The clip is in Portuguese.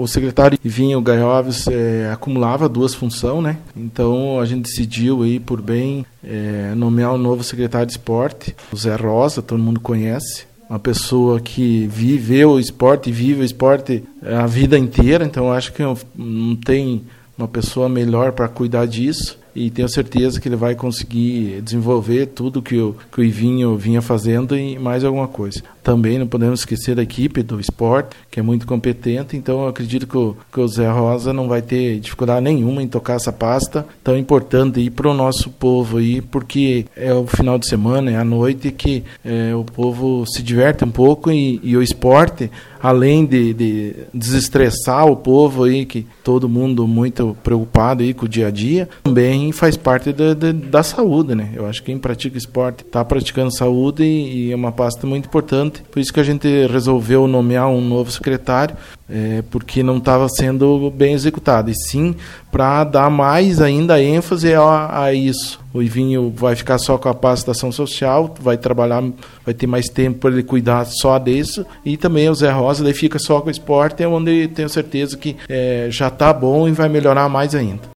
O secretário Ivinho Gaioves acumulava 2 funções, né? Então a gente decidiu aí por bem nomear um novo secretário de esporte, o Zé Rosa, todo mundo conhece. Uma pessoa que vive o esporte a vida inteira, então acho que não tem uma pessoa melhor para cuidar disso. E tenho certeza que ele vai conseguir desenvolver tudo que o Ivinho vinha fazendo e mais alguma coisa. Também não podemos esquecer da equipe do esporte, que é muito competente, então eu acredito que o Zé Rosa não vai ter dificuldade nenhuma em tocar essa pasta tão importante para o nosso povo, aí, porque é o final de semana, é a noite que o povo se diverte um pouco e o esporte, além de desestressar o povo, aí, que todo mundo muito preocupado aí com o dia a dia, também faz parte da saúde, né? Eu acho que quem pratica esporte está praticando saúde e é uma pasta muito importante. Por isso que a gente resolveu nomear um novo secretário, porque não estava sendo bem executado. E sim, para dar mais ainda ênfase a isso. O Ivinho vai ficar só com a pasta da ação social, vai trabalhar, vai ter mais tempo para ele cuidar só disso. E também o Zé Rosa, ele fica só com o esporte, onde tenho certeza que já está bom e vai melhorar mais ainda.